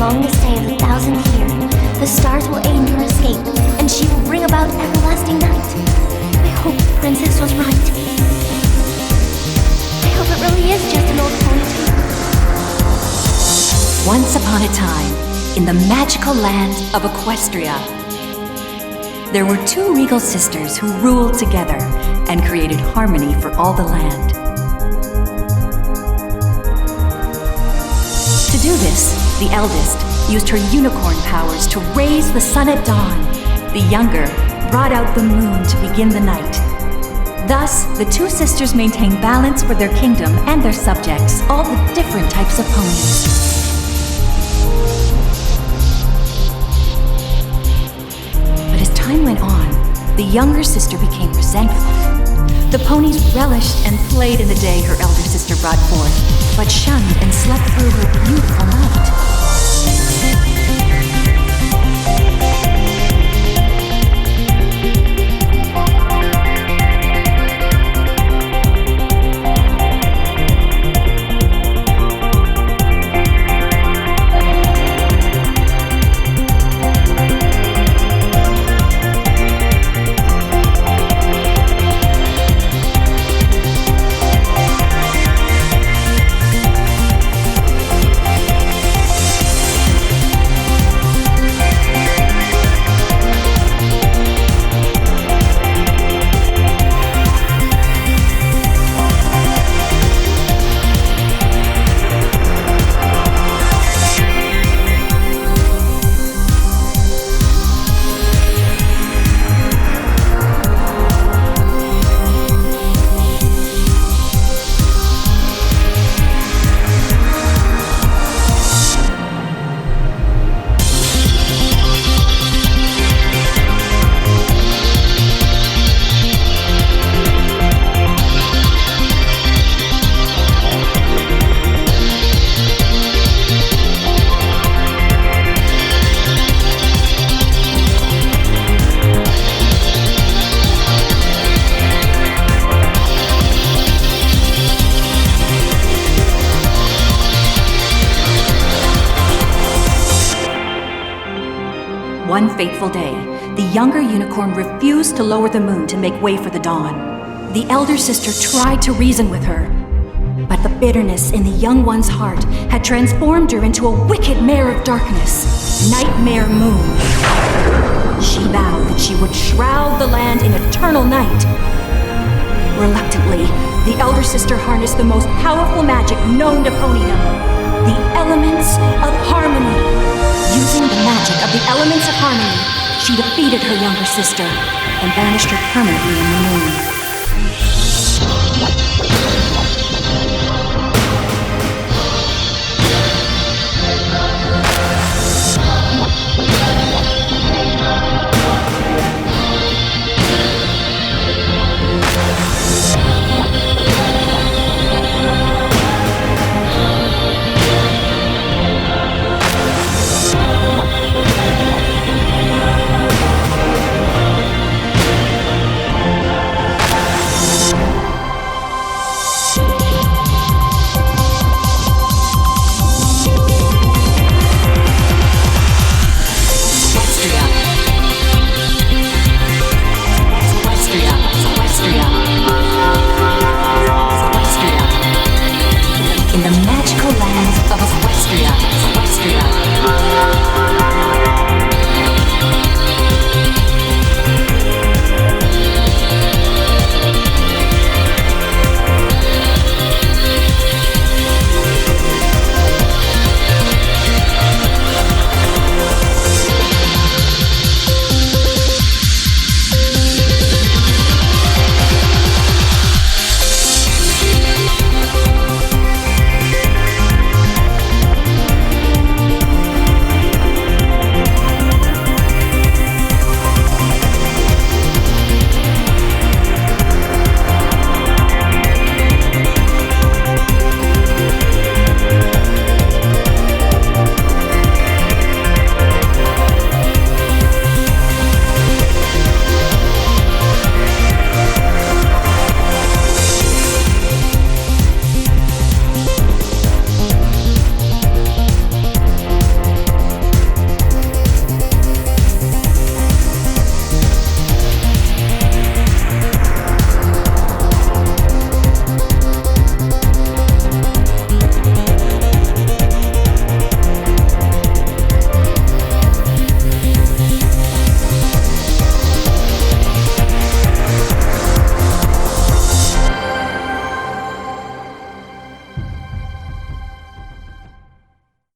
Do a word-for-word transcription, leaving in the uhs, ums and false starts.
long the stay of the thousandth year, the stars will aid your escape, and she will bring about everlasting night. I hope the princess was right. I hope it really is just an old pony tale. Once upon a time, in the magical land of Equestria, there were two regal sisters who ruled together and created harmony for all the land. To do this, the eldest used her unicorn powers to raise the sun at dawn. The younger brought out the moon to begin the night. Thus, the two sisters maintained balance for their kingdom and their subjects, all the different types of ponies. But as time went on, the younger sister became resentful. The ponies relished and played in the day her elder sister brought forth, but shunned and slept through her beautiful night. One fateful day, the younger unicorn refused to lower the moon to make way for the dawn. The elder sister tried to reason with her, but the bitterness in the young one's heart had transformed her into a wicked mare of darkness, Nightmare Moon. She vowed that she would shroud the land in eternal night. Reluctantly, the elder sister harnessed the most powerful magic known to ponydom, the elements of harmony. Using the magic of the elements of harmony, she defeated her younger sister and banished her permanently in the moon.